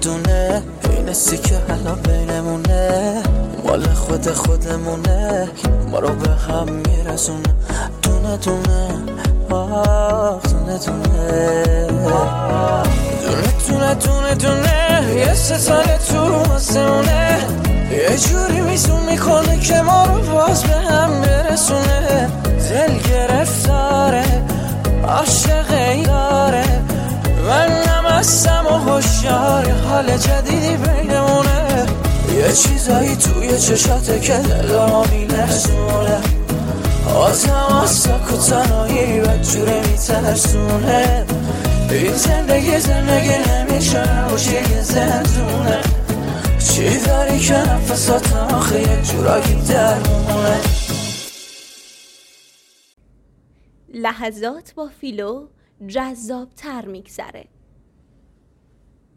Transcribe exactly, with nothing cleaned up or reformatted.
دونه این حسی که حالا بینمونه مال خود خودمونه ما رو به هم میرسونه دونه دونه آخ دونه دونه دونه دونه دونه دونه یه ستاره تو رو آسمونه یه جوری میزون میکنه که ما رو باز به هم برسونه دل گرفتاره عاشق ایاره من نمستم و هوشیار حال جدیدی بینمونه یه چیزایی توی چشاته که دلمو میلرزونه آدم آسک و تنهایی بدجوره میترسونه این زندگی زندگی نمیشه نباشه یه زندونه چی داری که نفساتم آخه یک جورایی درمونه. لحظات با فیلو جذاب تر میگذره.